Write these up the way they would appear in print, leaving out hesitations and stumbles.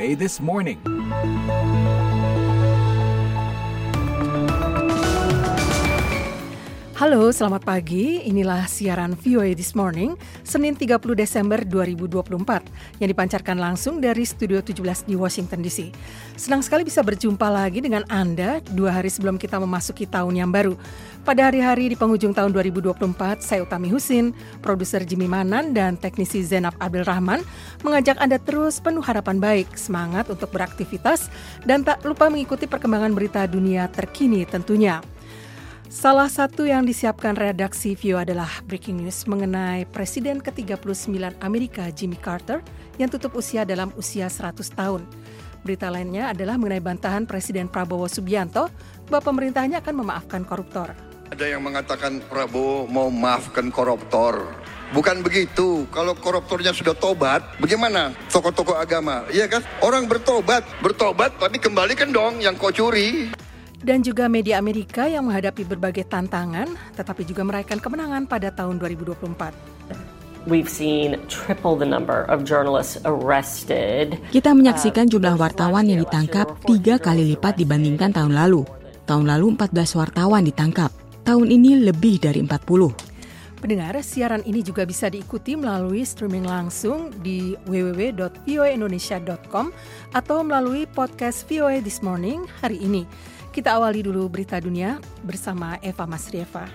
VOA This Morning. Halo, selamat pagi. Inilah siaran VOA This Morning, Senin 30 Desember 2024, yang dipancarkan langsung dari Studio 17 di Washington DC. Senang sekali bisa berjumpa lagi dengan Anda 2 hari sebelum kita memasuki tahun yang baru. Pada hari-hari di penghujung tahun 2024, saya Utami Husin, produser Jimmy Manan, dan teknisi Zainab Abdul Rahman mengajak Anda terus penuh harapan baik, semangat untuk beraktivitas, dan tak lupa mengikuti perkembangan berita dunia terkini tentunya. Salah satu yang disiapkan redaksi VOA adalah breaking news mengenai Presiden ke-39 Amerika Jimmy Carter yang tutup usia dalam usia 100 tahun. Berita lainnya adalah mengenai bantahan Presiden Prabowo Subianto bahwa pemerintahnya akan memaafkan koruptor. Ada yang mengatakan Prabowo mau maafkan koruptor. Bukan begitu. Kalau koruptornya sudah tobat, bagaimana tokoh-tokoh agama? Iya kan? Orang bertobat tapi kembalikan dong yang kau curi. Dan juga media Amerika yang menghadapi berbagai tantangan, tetapi juga meraihkan kemenangan pada tahun 2024. We've seen triple the number of journalists arrested. Kita menyaksikan jumlah wartawan yang ditangkap 3 kali lipat dibandingkan tahun lalu. Tahun lalu 14 wartawan ditangkap. Tahun ini lebih dari 40. Pendengar, siaran ini juga bisa diikuti melalui streaming langsung di www.voaindonesia.com atau melalui podcast VOA This Morning hari ini. Kita awali dulu berita dunia bersama Eva Masrieva.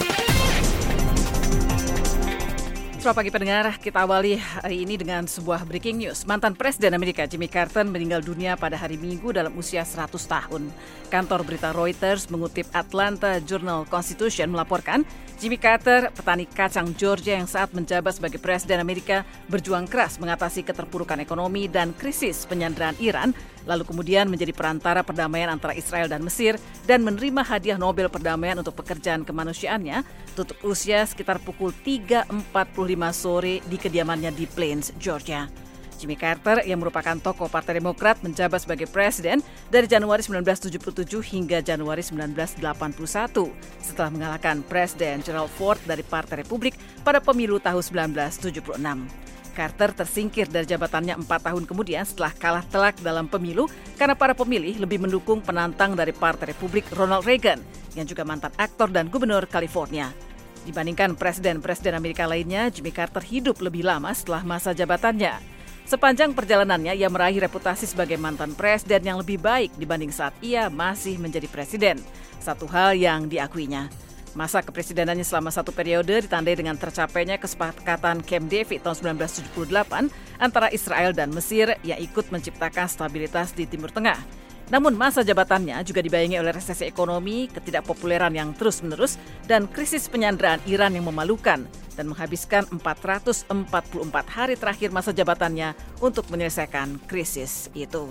Selamat pagi pendengar, kita awali hari ini dengan sebuah breaking news. Mantan Presiden Amerika Jimmy Carter meninggal dunia pada hari Minggu dalam usia 100 tahun. Kantor berita Reuters mengutip Atlanta Journal-Constitution melaporkan Jimmy Carter, petani kacang Georgia yang saat menjabat sebagai Presiden Amerika, berjuang keras mengatasi keterpurukan ekonomi dan krisis penyanderaan Iran, lalu kemudian menjadi perantara perdamaian antara Israel dan Mesir dan menerima hadiah Nobel Perdamaian untuk pekerjaan kemanusiaannya, tutup usia sekitar pukul 3.45 sore di kediamannya di Plains, Georgia. Jimmy Carter yang merupakan tokoh Partai Demokrat menjabat sebagai presiden dari Januari 1977 hingga Januari 1981 setelah mengalahkan Presiden Gerald Ford dari Partai Republik pada pemilu tahun 1976. Carter tersingkir dari jabatannya 4 tahun kemudian setelah kalah telak dalam pemilu karena para pemilih lebih mendukung penantang dari Partai Republik Ronald Reagan yang juga mantan aktor dan gubernur California. Dibandingkan presiden-presiden Amerika lainnya, Jimmy Carter hidup lebih lama setelah masa jabatannya. Sepanjang perjalanannya, ia meraih reputasi sebagai mantan presiden yang lebih baik dibanding saat ia masih menjadi presiden. Satu hal yang diakuinya. Masa kepresidenannya selama satu periode ditandai dengan tercapainya kesepakatan Camp David tahun 1978 antara Israel dan Mesir yang ikut menciptakan stabilitas di Timur Tengah. Namun masa jabatannya juga dibayangi oleh resesi ekonomi, ketidakpopuleran yang terus-menerus, dan krisis penyanderaan Iran yang memalukan dan menghabiskan 444 hari terakhir masa jabatannya untuk menyelesaikan krisis itu.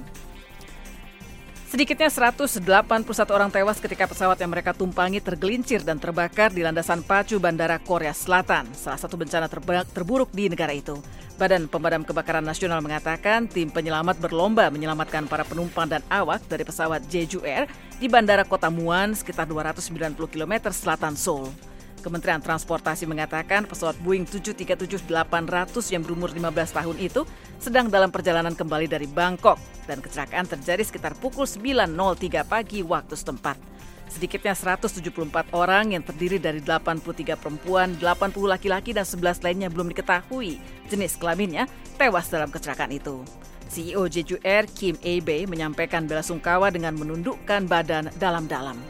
Sedikitnya 181 orang tewas ketika pesawat yang mereka tumpangi tergelincir dan terbakar di landasan pacu Bandara Korea Selatan, salah satu bencana terburuk di negara itu. Badan Pemadam Kebakaran Nasional mengatakan tim penyelamat berlomba menyelamatkan para penumpang dan awak dari pesawat Jeju Air di Bandara Kota Muan sekitar 290 km selatan Seoul. Kementerian Transportasi mengatakan pesawat Boeing 737-800 yang berumur 15 tahun itu sedang dalam perjalanan kembali dari Bangkok dan kecelakaan terjadi sekitar pukul 9.03 pagi waktu setempat. Sedikitnya 174 orang yang terdiri dari 83 perempuan, 80 laki-laki dan 11 lainnya belum diketahui jenis kelaminnya tewas dalam kecelakaan itu. CEO Jeju Air Kim Abe menyampaikan bela sungkawa dengan menundukkan badan dalam-dalam.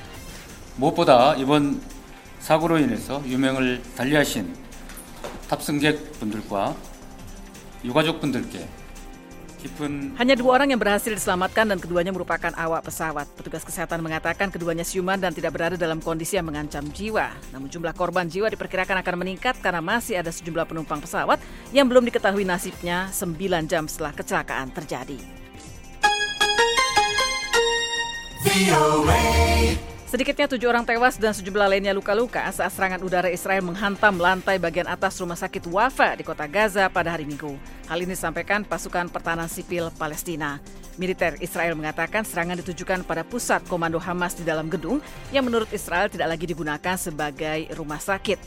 무엇보다 이번 사고로 인해서 유명을 달리하신 탑승객분들과 유가족분들께 깊은 Hanya 2 orang yang berhasil diselamatkan dan keduanya merupakan awak pesawat. Petugas kesehatan mengatakan keduanya siuman dan tidak berada dalam kondisi yang mengancam jiwa. Namun jumlah korban jiwa diperkirakan akan meningkat karena masih ada sejumlah penumpang pesawat yang belum diketahui nasibnya 9 jam setelah kecelakaan terjadi. Sedikitnya 7 orang tewas dan sejumlah lainnya luka-luka saat serangan udara Israel menghantam lantai bagian atas rumah sakit Wafa di kota Gaza pada hari Minggu. Hal ini disampaikan pasukan pertahanan sipil Palestina. Militer Israel mengatakan serangan ditujukan pada pusat komando Hamas di dalam gedung yang menurut Israel tidak lagi digunakan sebagai rumah sakit.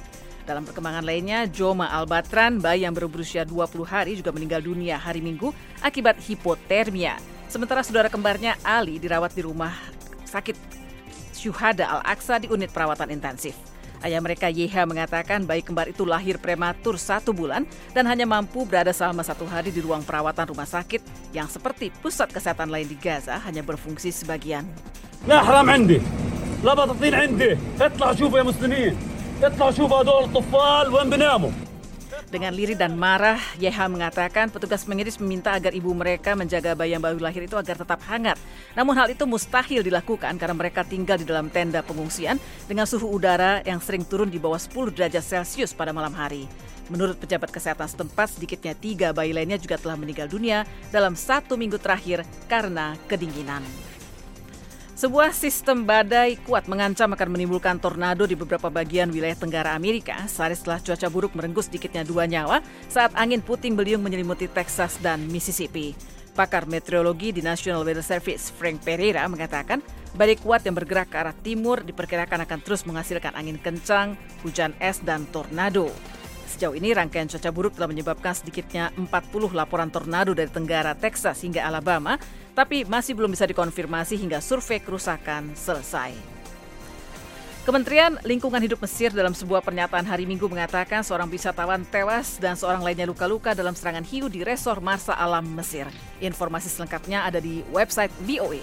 Dalam perkembangan lainnya, Joma Al-Batran, bayi yang baru berusia 20 hari juga meninggal dunia hari Minggu akibat hipotermia. Sementara saudara kembarnya Ali dirawat di rumah sakit Syuhada Al-Aqsa di unit perawatan intensif. Ayah mereka YH mengatakan bayi kembar itu lahir prematur 1 bulan dan hanya mampu berada selama 1 hari di ruang perawatan rumah sakit yang seperti pusat kesehatan lain di Gaza hanya berfungsi sebagian. لا حرام عندي لا بطاطين عندي اطلع شوفوا يا مسلمين اطلع شوفوا هدول الطفال وين بناموا. Dengan lirih dan marah, YH mengatakan petugas medis meminta agar ibu mereka menjaga bayi yang baru lahir itu agar tetap hangat. Namun hal itu mustahil dilakukan karena mereka tinggal di dalam tenda pengungsian dengan suhu udara yang sering turun di bawah 10 derajat Celcius pada malam hari. Menurut pejabat kesehatan setempat, sedikitnya 3 bayi lainnya juga telah meninggal dunia dalam 1 minggu terakhir karena kedinginan. Sebuah sistem badai kuat mengancam akan menimbulkan tornado di beberapa bagian wilayah Tenggara Amerika sehari setelah cuaca buruk merenggut sedikitnya 2 nyawa saat angin puting beliung menyelimuti Texas dan Mississippi. Pakar meteorologi di National Weather Service, Frank Pereira, mengatakan badai kuat yang bergerak ke arah timur diperkirakan akan terus menghasilkan angin kencang, hujan es, dan tornado. Sejauh ini rangkaian cuaca buruk telah menyebabkan sedikitnya 40 laporan tornado dari Tenggara Texas hingga Alabama, tapi masih belum bisa dikonfirmasi hingga survei kerusakan selesai. Kementerian Lingkungan Hidup Mesir dalam sebuah pernyataan hari Minggu mengatakan seorang wisatawan tewas dan seorang lainnya luka-luka dalam serangan hiu di resor Marsa Alam Mesir. Informasi selengkapnya ada di website VOA.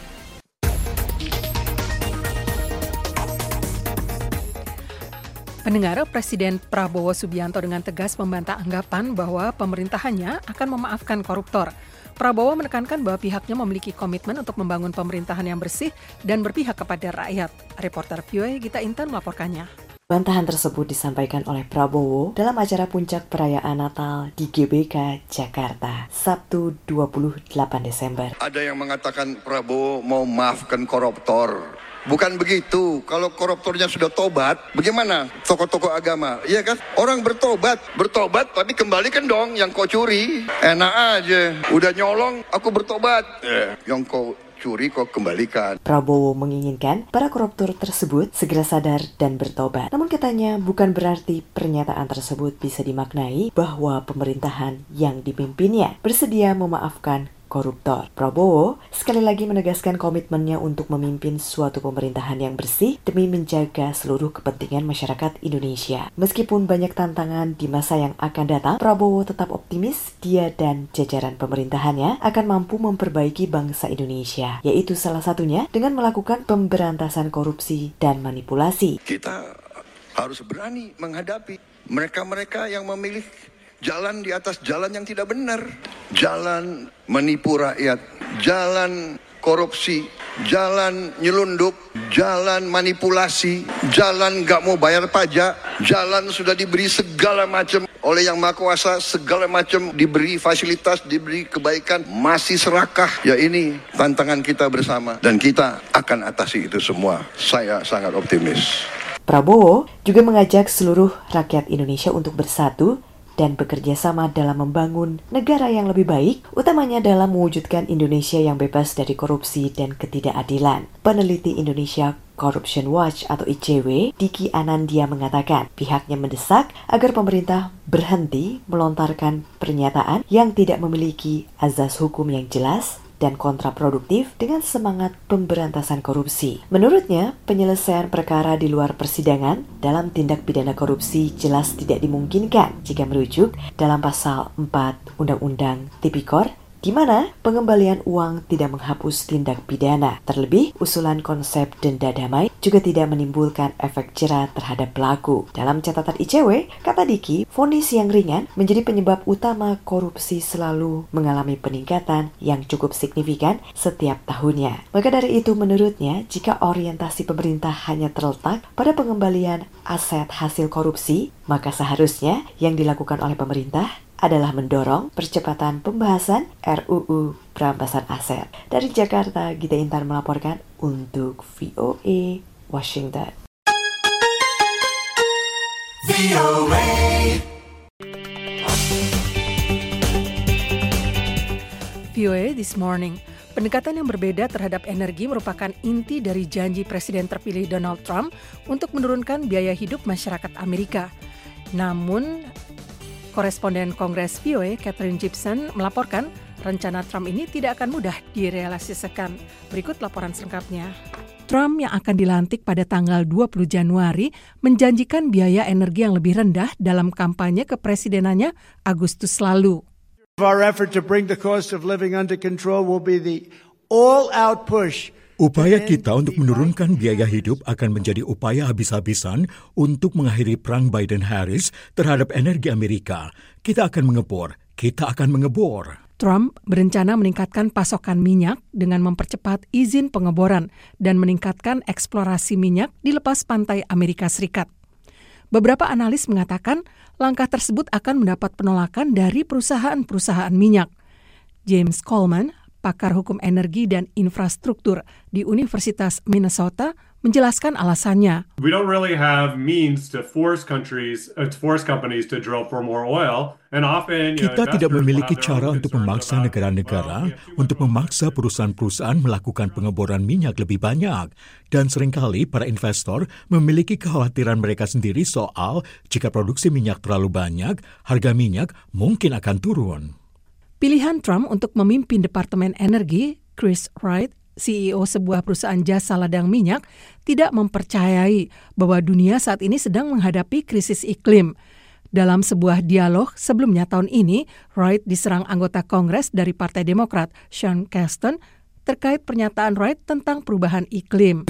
Pendengar, Presiden Prabowo Subianto dengan tegas membantah anggapan bahwa pemerintahannya akan memaafkan koruptor. Prabowo menekankan bahwa pihaknya memiliki komitmen untuk membangun pemerintahan yang bersih dan berpihak kepada rakyat. Reporter VOA Gita Intan melaporkannya. Bantahan tersebut disampaikan oleh Prabowo dalam acara puncak perayaan Natal di GBK, Jakarta, Sabtu 28 Desember. Ada yang mengatakan Prabowo mau maafkan koruptor. Bukan begitu. Kalau koruptornya sudah tobat, bagaimana tokoh-tokoh agama? Iya kan? Orang bertobat tapi kembalikan dong yang kau curi. Enak aja. Udah nyolong, aku bertobat. Yang kau curi kau kembalikan. Prabowo menginginkan para koruptor tersebut segera sadar dan bertobat. Namun katanya bukan berarti pernyataan tersebut bisa dimaknai bahwa pemerintahan yang dipimpinnya bersedia memaafkan koruptor. Prabowo sekali lagi menegaskan komitmennya untuk memimpin suatu pemerintahan yang bersih demi menjaga seluruh kepentingan masyarakat Indonesia. Meskipun banyak tantangan di masa yang akan datang, Prabowo tetap optimis dia dan jajaran pemerintahannya akan mampu memperbaiki bangsa Indonesia, yaitu salah satunya dengan melakukan pemberantasan korupsi dan manipulasi. Kita harus berani menghadapi mereka-mereka yang memilih jalan di atas jalan yang tidak benar. Jalan menipu rakyat, jalan korupsi, jalan nyelundup, jalan manipulasi, jalan gak mau bayar pajak, jalan sudah diberi segala macam oleh Yang Maha Kuasa, segala macam diberi fasilitas, diberi kebaikan, masih serakah. Ya ini tantangan kita bersama dan kita akan atasi itu semua. Saya sangat optimis. Prabowo juga mengajak seluruh rakyat Indonesia untuk bersatu dan bekerja sama dalam membangun negara yang lebih baik, utamanya dalam mewujudkan Indonesia yang bebas dari korupsi dan ketidakadilan. Peneliti Indonesia Corruption Watch atau ICW, Diki Anandia mengatakan pihaknya mendesak agar pemerintah berhenti melontarkan pernyataan yang tidak memiliki azas hukum yang jelas dan kontraproduktif dengan semangat pemberantasan korupsi. Menurutnya, penyelesaian perkara di luar persidangan dalam tindak pidana korupsi jelas tidak dimungkinkan jika merujuk dalam pasal 4 Undang-Undang Tipikor, di mana pengembalian uang tidak menghapus tindak pidana. Terlebih, usulan konsep denda damai juga tidak menimbulkan efek jera terhadap pelaku. Dalam catatan ICW, kata Diki, vonis yang ringan menjadi penyebab utama korupsi selalu mengalami peningkatan yang cukup signifikan setiap tahunnya. Maka dari itu menurutnya, jika orientasi pemerintah hanya terletak pada pengembalian aset hasil korupsi, maka seharusnya yang dilakukan oleh pemerintah adalah mendorong percepatan pembahasan RUU perampasan aset. Dari Jakarta, Gita Intan melaporkan untuk VOA Washington. VOA This Morning. Pendekatan yang berbeda terhadap energi merupakan inti dari janji Presiden terpilih Donald Trump untuk menurunkan biaya hidup masyarakat Amerika. Namun, koresponden Kongres VOA Catherine Gibson melaporkan rencana Trump ini tidak akan mudah direalisasikan. Berikut laporan selengkapnya. Trump yang akan dilantik pada tanggal 20 Januari menjanjikan biaya energi yang lebih rendah dalam kampanye kepresidenannya Agustus lalu. Our effort to bring the cost of living under control will be the all-out push. Upaya kita untuk menurunkan biaya hidup akan menjadi upaya habis-habisan untuk mengakhiri perang Biden-Harris terhadap energi Amerika. Kita akan mengebor. Trump berencana meningkatkan pasokan minyak dengan mempercepat izin pengeboran dan meningkatkan eksplorasi minyak di lepas pantai Amerika Serikat. Beberapa analis mengatakan langkah tersebut akan mendapat penolakan dari perusahaan-perusahaan minyak. James Coleman, pakar hukum energi dan infrastruktur di Universitas Minnesota, menjelaskan alasannya. We don't really have means to force companies to drill for more oil, and often kita tidak memiliki cara untuk memaksa negara-negara untuk memaksa perusahaan-perusahaan melakukan pengeboran minyak lebih banyak, dan seringkali para investor memiliki kekhawatiran mereka sendiri soal jika produksi minyak terlalu banyak, harga minyak mungkin akan turun. Pilihan Trump untuk memimpin Departemen Energi, Chris Wright, CEO sebuah perusahaan jasa ladang minyak, tidak mempercayai bahwa dunia saat ini sedang menghadapi krisis iklim. Dalam sebuah dialog sebelumnya tahun ini, Wright diserang anggota Kongres dari Partai Demokrat, Sean Casten, terkait pernyataan Wright tentang perubahan iklim.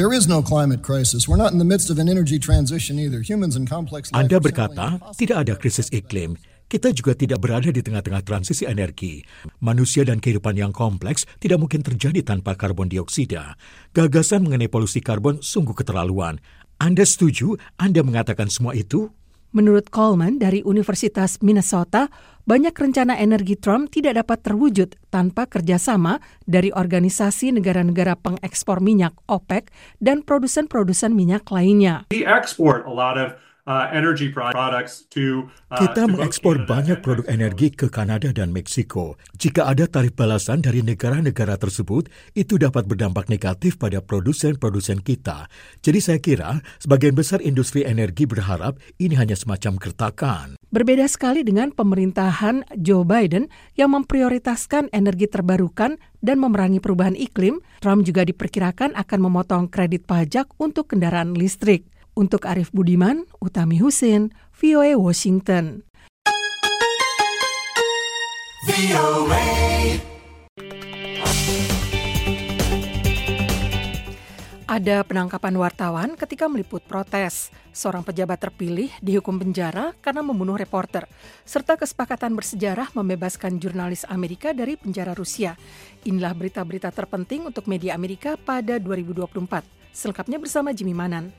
Anda berkata, tidak ada krisis iklim. Kita juga tidak berada di tengah-tengah transisi energi. Manusia dan kehidupan yang kompleks tidak mungkin terjadi tanpa karbon dioksida. Gagasan mengenai polusi karbon sungguh keterlaluan. Anda setuju? Anda mengatakan semua itu? Menurut Coleman dari Universitas Minnesota, banyak rencana energi Trump tidak dapat terwujud tanpa kerjasama dari organisasi negara-negara pengekspor minyak OPEC dan produsen-produsen minyak lainnya. We export a lot of energy products kita mengekspor banyak produk energi ke Kanada dan Meksiko. Jika ada tarif balasan dari negara-negara tersebut, itu dapat berdampak negatif pada produsen-produsen kita. Jadi saya kira sebagian besar industri energi berharap ini hanya semacam gertakan. Berbeda sekali dengan pemerintahan Joe Biden yang memprioritaskan energi terbarukan dan memerangi perubahan iklim, Trump juga diperkirakan akan memotong kredit pajak untuk kendaraan listrik. Untuk Arif Budiman, Utami Husin, VOA Washington. Ada penangkapan wartawan ketika meliput protes. Seorang pejabat terpilih dihukum penjara karena membunuh reporter, serta kesepakatan bersejarah membebaskan jurnalis Amerika dari penjara Rusia. Inilah berita-berita terpenting untuk media Amerika pada 2024. Selengkapnya bersama Jimmy Manan.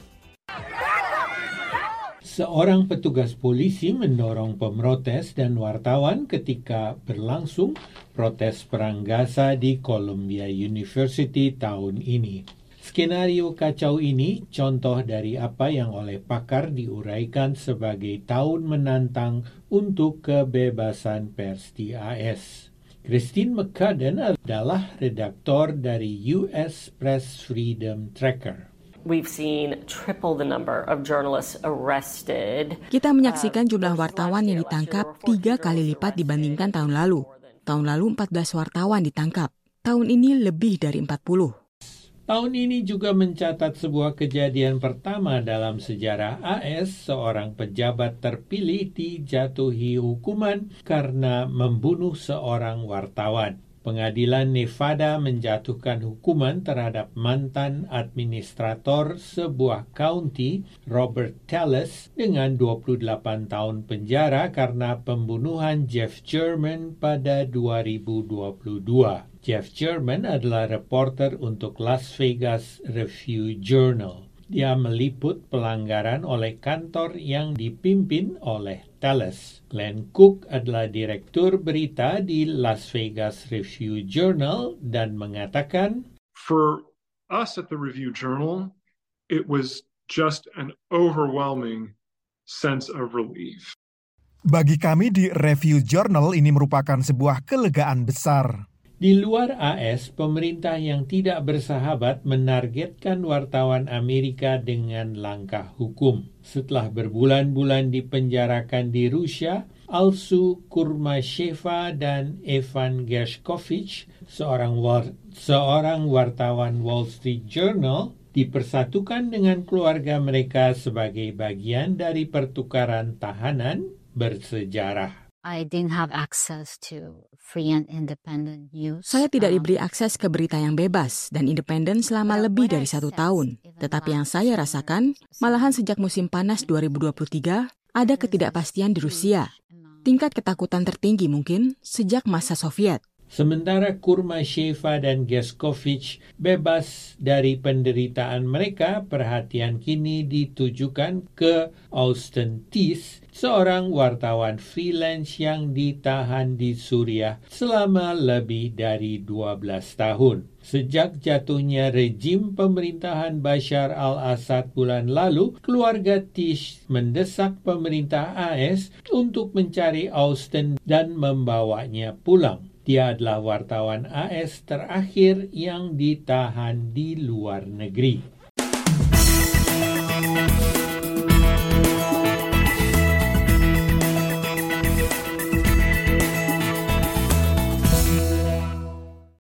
Seorang petugas polisi mendorong pemrotes dan wartawan ketika berlangsung protes perang Gaza di Columbia University tahun ini. Skenario kacau ini contoh dari apa yang oleh pakar diuraikan sebagai tahun menantang untuk kebebasan pers di AS. Christine McCudden adalah redaktor dari US Press Freedom Tracker. We've seen triple the number of journalists arrested. Kita menyaksikan jumlah wartawan yang ditangkap 3 kali lipat dibandingkan tahun lalu. Tahun lalu 14 wartawan ditangkap. Tahun ini lebih dari 40. Tahun ini juga mencatat sebuah kejadian pertama dalam sejarah AS, seorang pejabat terpilih dijatuhi hukuman karena membunuh seorang wartawan. Pengadilan Nevada menjatuhkan hukuman terhadap mantan administrator sebuah county, Robert Telles, dengan 28 tahun penjara karena pembunuhan Jeff German pada 2022. Jeff German adalah reporter untuk Las Vegas Review-Journal. Dia meliput pelanggaran oleh kantor yang dipimpin oleh Telles. Glenn Cook adalah direktur berita di Las Vegas Review-Journal dan mengatakan, For us at the Review-Journal, it was just an overwhelming sense of relief. Bagi kami di Review-Journal ini merupakan sebuah kelegaan besar. Di luar AS, pemerintah yang tidak bersahabat menargetkan wartawan Amerika dengan langkah hukum. Setelah berbulan-bulan dipenjarakan di Rusia, Alsu Kurmasheva dan Evan Gershkovich, seorang wartawan Wall Street Journal, dipersatukan dengan keluarga mereka sebagai bagian dari pertukaran tahanan bersejarah. I didn't have access to free and independent news. Saya tidak diberi akses ke berita yang bebas dan independen selama lebih dari 1 tahun. Tetapi yang saya rasakan, malahan sejak musim panas 2023, ada ketidakpastian di Rusia. Tingkat ketakutan tertinggi mungkin sejak masa Soviet. Sementara Kurmasheva dan Gershkovich bebas dari penderitaan mereka, perhatian kini ditujukan ke Austin Tice, seorang wartawan freelance yang ditahan di Suriah selama lebih dari 12 tahun. Sejak jatuhnya rejim pemerintahan Bashar al-Assad bulan lalu, keluarga Tice mendesak pemerintah AS untuk mencari Austin dan membawanya pulang. Dia adalah wartawan AS terakhir yang ditahan di luar negeri.